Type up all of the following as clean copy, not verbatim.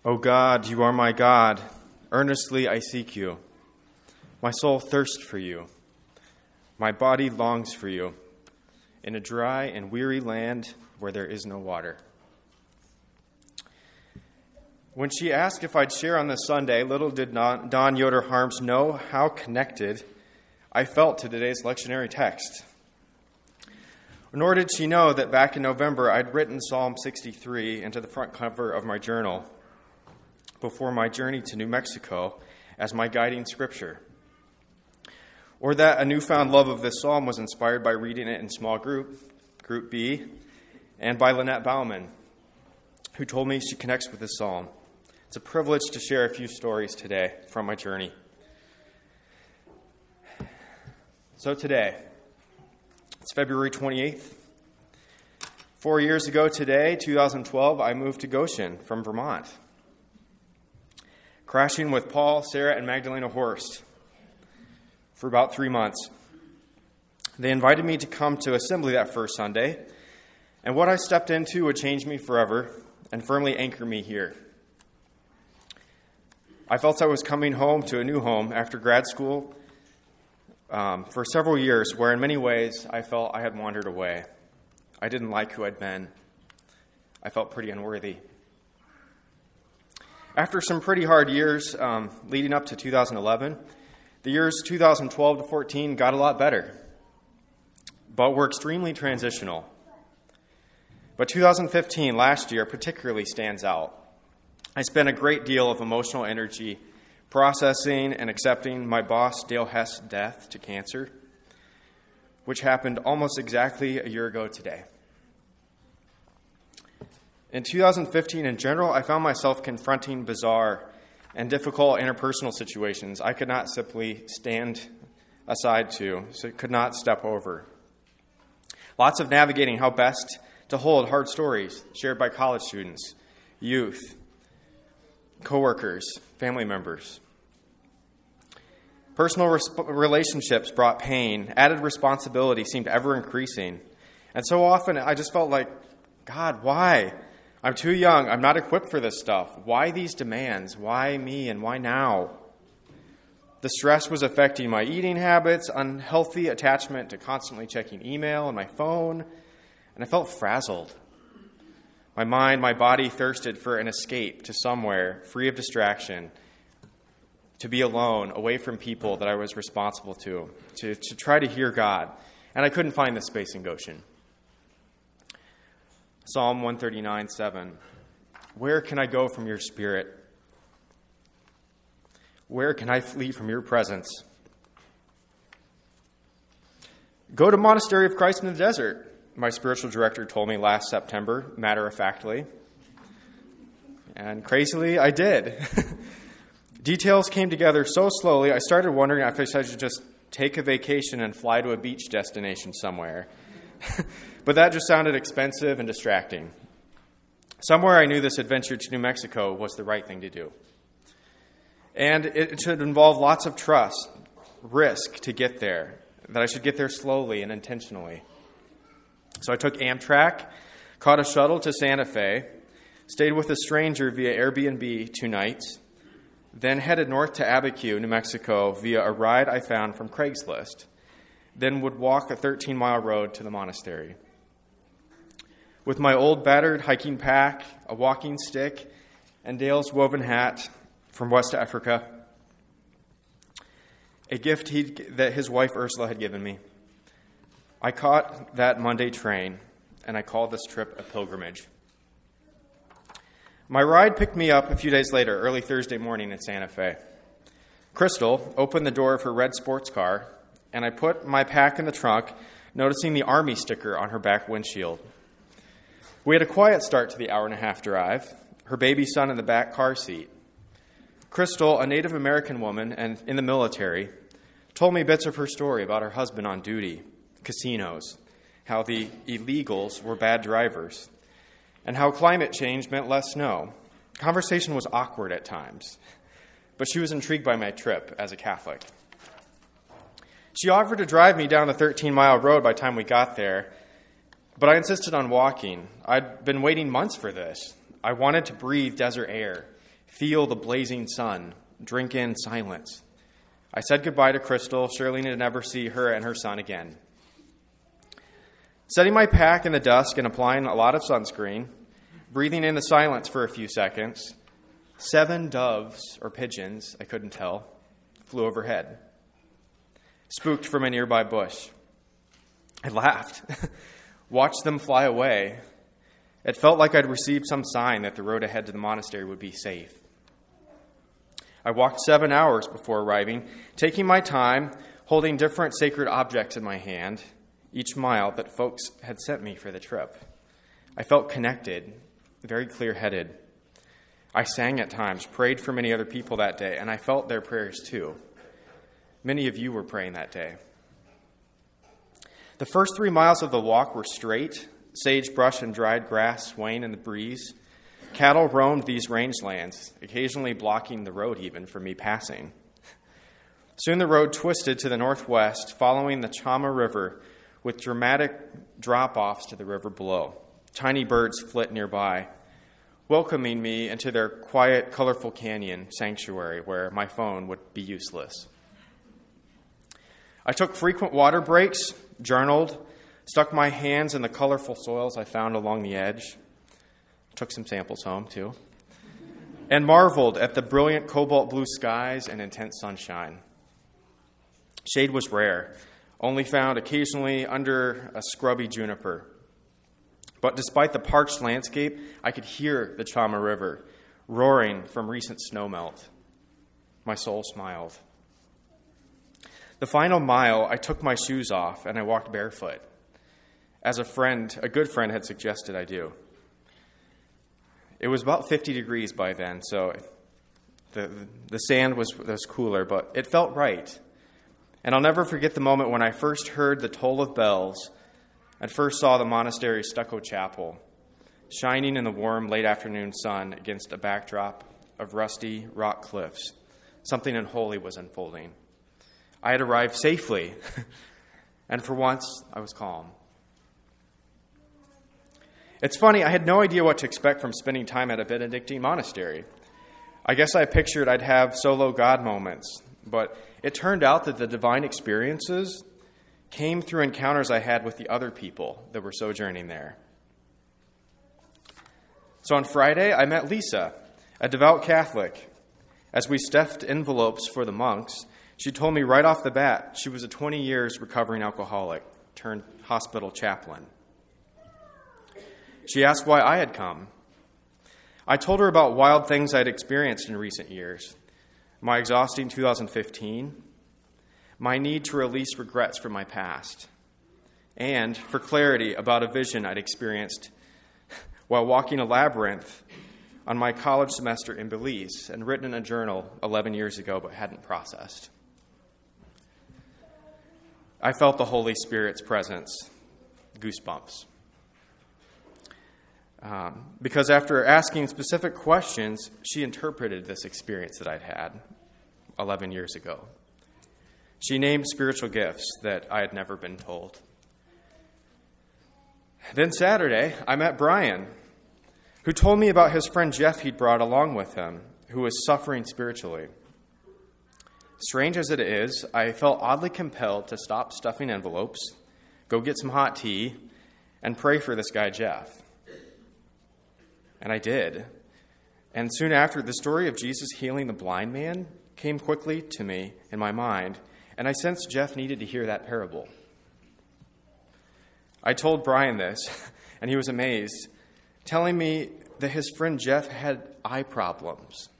O God, you are my God. Earnestly I seek you. My soul thirsts for you. My body longs for you in a dry and weary land where there is no water. When she asked if I'd share on this Sunday, little did Don Yoder Harms know how connected I felt to today's lectionary text. Nor did she know that back in November I'd written Psalm 63 into the front cover of my journal before my journey to New Mexico as my guiding scripture. Or that a newfound love of this psalm was inspired by reading it in small group, Group B, and by Lynette Bauman, who told me she connects with this psalm. It's a privilege to share a few stories today from my journey. So today, it's February 28th. 4 years ago today, 2012, I moved to Goshen from Vermont, crashing with Paul, Sarah, and Magdalena Horst for about 3 months. They invited me to come to assembly that first Sunday, and what I stepped into would change me forever and firmly anchor me here. I felt I was coming home to a new home after grad school for several years, where in many ways I felt I had wandered away. I didn't like who I'd been. I felt pretty unworthy. After some pretty hard years leading up to 2011, the years 2012 to 14 got a lot better, but were extremely transitional. But 2015, last year, particularly stands out. I spent a great deal of emotional energy processing and accepting my boss, Dale Hess' death to cancer, which happened almost exactly a year ago today. In 2015, in general, I found myself confronting bizarre and difficult interpersonal situations I could not simply stand aside to, so could not step over. Lots of navigating how best to hold hard stories shared by college students, youth, coworkers, family members. Personal relationships brought pain. Added responsibility seemed ever increasing. And so often I just felt like, God, why? I'm too young. I'm not equipped for this stuff. Why these demands? Why me and why now? The stress was affecting my eating habits, unhealthy attachment to constantly checking email and my phone, and I felt frazzled. My mind, my body thirsted for an escape to somewhere free of distraction, to be alone, away from people that I was responsible to try to hear God. And I couldn't find this space in Goshen. Psalm 139:7. Where can I go from your spirit? Where can I flee from your presence? Go to Monastery of Christ in the Desert, my spiritual director told me last September, matter-of-factly. And crazily, I did. Details came together so slowly, I started wondering if I should just take a vacation and fly to a beach destination somewhere. But that just sounded expensive and distracting. Somewhere I knew this adventure to New Mexico was the right thing to do. And it should involve lots of trust, risk to get there, that I should get there slowly and intentionally. So I took Amtrak, caught a shuttle to Santa Fe, stayed with a stranger via Airbnb 2 nights, then headed north to Abiquiu, New Mexico, via a ride I found from Craigslist, then would walk a 13-mile road to the monastery. With my old battered hiking pack, a walking stick, and Dale's woven hat from West Africa, a gift that his wife Ursula had given me, I caught that Monday train, and I called this trip a pilgrimage. My ride picked me up a few days later, early Thursday morning in Santa Fe. Crystal opened the door of her red sports car, and I put my pack in the trunk, noticing the Army sticker on her back windshield. We had a quiet start to the hour-and-a-half drive, her baby son in the back car seat. Crystal, a Native American woman and in the military, told me bits of her story about her husband on duty, casinos, how the illegals were bad drivers, and how climate change meant less snow. Conversation was awkward at times, but she was intrigued by my trip as a Catholic. She offered to drive me down the 13-mile road by the time we got there, but I insisted on walking. I'd been waiting months for this. I wanted to breathe desert air, feel the blazing sun, drink in silence. I said goodbye to Crystal, surely to never see her and her son again. Setting my pack in the dusk and applying a lot of sunscreen, breathing in the silence for a few seconds, 7 doves, or pigeons, I couldn't tell, flew overhead, spooked from a nearby bush. I laughed, watched them fly away. It felt like I'd received some sign that the road ahead to the monastery would be safe. I walked 7 hours before arriving, taking my time, holding different sacred objects in my hand, each mile that folks had sent me for the trip. I felt connected, very clear-headed. I sang at times, prayed for many other people that day, and I felt their prayers too. Many of you were praying that day. The first 3 miles of the walk were straight, sagebrush and dried grass swaying in the breeze. Cattle roamed these rangelands, occasionally blocking the road even from me passing. Soon the road twisted to the northwest, following the Chama River, with dramatic drop-offs to the river below. Tiny birds flit nearby, welcoming me into their quiet, colorful canyon sanctuary where my phone would be useless. I took frequent water breaks, journaled, stuck my hands in the colorful soils I found along the edge, took some samples home too, and marveled at the brilliant cobalt blue skies and intense sunshine. Shade was rare, only found occasionally under a scrubby juniper. But despite the parched landscape, I could hear the Chama River roaring from recent snowmelt. My soul smiled. The final mile, I took my shoes off and I walked barefoot, as a good friend had suggested I do. It was about 50 degrees by then, so the sand was cooler, but it felt right. And I'll never forget the moment when I first heard the toll of bells and first saw the monastery's stucco chapel, shining in the warm late afternoon sun against a backdrop of rusty rock cliffs. Something unholy was unfolding. I had arrived safely, and for once, I was calm. It's funny, I had no idea what to expect from spending time at a Benedictine monastery. I guess I pictured I'd have solo God moments, but it turned out that the divine experiences came through encounters I had with the other people that were sojourning there. So on Friday, I met Lisa, a devout Catholic. As we stuffed envelopes for the monks, she told me right off the bat she was a 20 years recovering alcoholic turned hospital chaplain. She asked why I had come. I told her about wild things I'd experienced in recent years, my exhausting 2015, my need to release regrets from my past, and for clarity about a vision I'd experienced while walking a labyrinth on my college semester in Belize and written in a journal 11 years ago but hadn't processed. I felt the Holy Spirit's presence, goosebumps. Because after asking specific questions, she interpreted this experience that I'd had 11 years ago. She named spiritual gifts that I had never been told. Then Saturday, I met Brian, who told me about his friend Jeff he'd brought along with him, who was suffering spiritually. Strange as it is, I felt oddly compelled to stop stuffing envelopes, go get some hot tea, and pray for this guy, Jeff. And I did. And soon after, the story of Jesus healing the blind man came quickly to me in my mind, and I sensed Jeff needed to hear that parable. I told Brian this, and he was amazed, telling me that his friend Jeff had eye problems.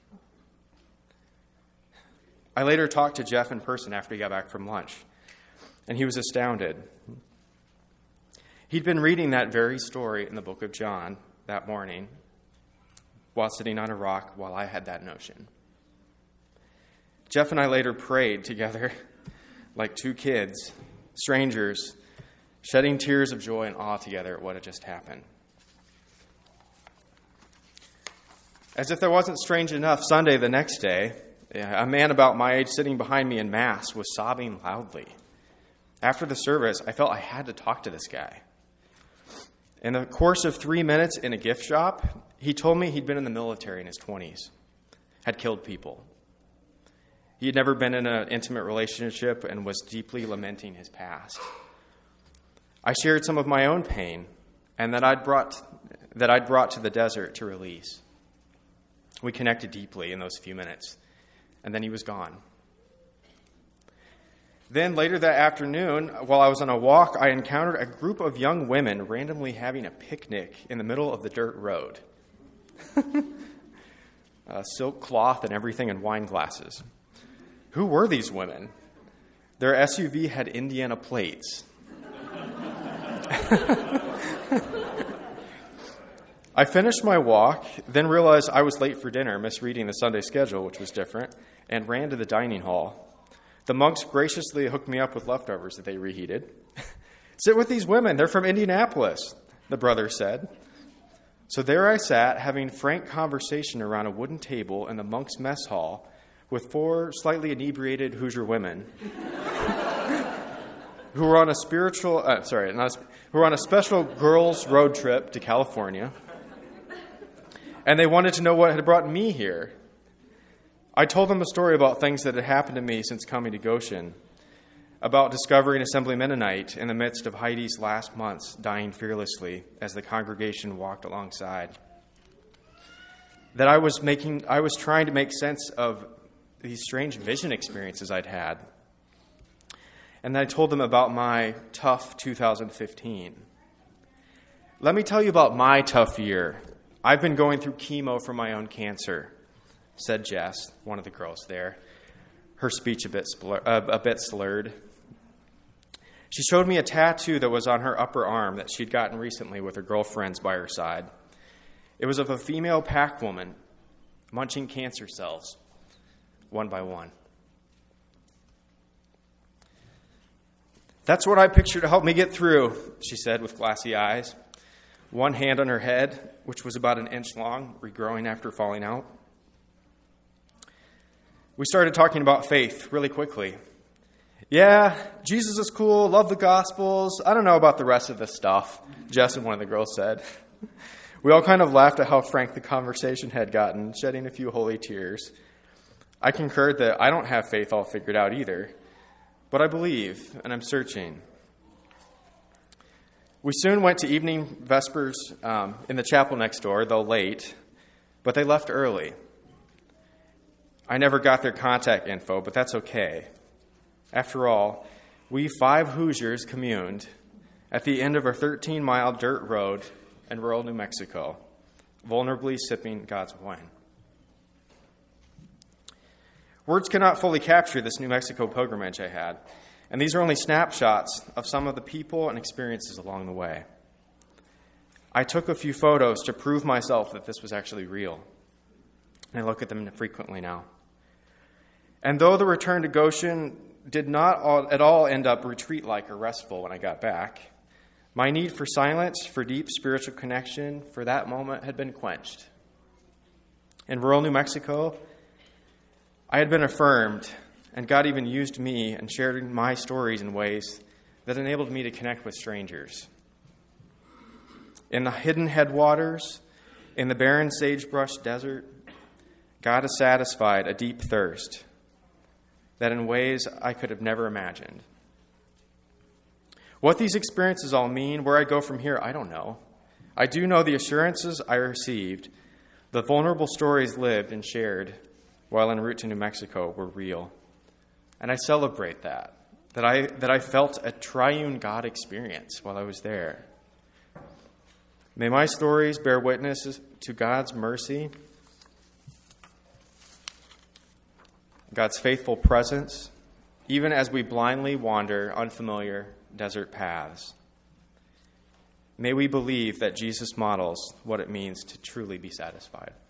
I later talked to Jeff in person after he got back from lunch, and he was astounded. He'd been reading that very story in the book of John that morning while sitting on a rock while I had that notion. Jeff and I later prayed together like two kids, strangers, shedding tears of joy and awe together at what had just happened. As if that wasn't strange enough, Sunday the next day, a man about my age sitting behind me in Mass was sobbing loudly. After the service, I felt I had to talk to this guy. In the course of 3 minutes in a gift shop, he told me he'd been in the military in his 20s. had killed people. He had never been in an intimate relationship and was deeply lamenting his past. I shared some of my own pain and that I'd brought to the desert to release. We connected deeply in those few minutes, and then he was gone. Then later that afternoon, while I was on a walk, I encountered a group of young women randomly having a picnic in the middle of the dirt road. Silk cloth and everything and wine glasses. Who were these women? Their SUV had Indiana plates. I finished my walk, then realized I was late for dinner, misreading the Sunday schedule, which was different, and ran to the dining hall. The monks graciously hooked me up with leftovers that they reheated. Sit with these women. They're from Indianapolis, the brother said. So there I sat, having frank conversation around a wooden table in the monks' mess hall with 4 slightly inebriated Hoosier women who were on a special girls' road trip to California. And they wanted to know what had brought me here. I told them a story about things that had happened to me since coming to Goshen, about discovering Assembly Mennonite in the midst of Heidi's last months dying fearlessly as the congregation walked alongside. That I was trying to make sense of these strange vision experiences I'd had. And then I told them about my tough 2015. Let me tell you about my tough year. I've been going through chemo for my own cancer, said Jess, one of the girls there, her speech a bit slurred. She showed me a tattoo that was on her upper arm that she'd gotten recently with her girlfriends by her side. It was of a female pack woman munching cancer cells, one by one. That's what I pictured to help me get through, she said with glassy eyes, one hand on her head, which was about 1 inch long, regrowing after falling out. We started talking about faith really quickly. Yeah, Jesus is cool, love the Gospels. I don't know about the rest of this stuff, Jess and one of the girls said. We all kind of laughed at how frank the conversation had gotten, shedding a few holy tears. I concurred that I don't have faith all figured out either, but I believe, and I'm searching. We soon went to evening vespers in the chapel next door, though late, but they left early. I never got their contact info, but that's okay. After all, we 5 Hoosiers communed at the end of a 13-mile dirt road in rural New Mexico, vulnerably sipping God's wine. Words cannot fully capture this New Mexico pilgrimage I had, and these are only snapshots of some of the people and experiences along the way. I took a few photos to prove myself that this was actually real, and I look at them frequently now. And though the return to Goshen did not at all end up retreat-like or restful when I got back, my need for silence, for deep spiritual connection, for that moment had been quenched. In rural New Mexico, I had been affirmed, and God even used me and shared my stories in ways that enabled me to connect with strangers. In the hidden headwaters, in the barren sagebrush desert, God has satisfied a deep thirst that in ways I could have never imagined. What these experiences all mean, where I go from here, I don't know. I do know the assurances I received, the vulnerable stories lived and shared while en route to New Mexico were real. And I celebrate that I felt a triune God experience while I was there. May my stories bear witness to God's mercy, God's faithful presence, even as we blindly wander unfamiliar desert paths. May we believe that Jesus models what it means to truly be satisfied.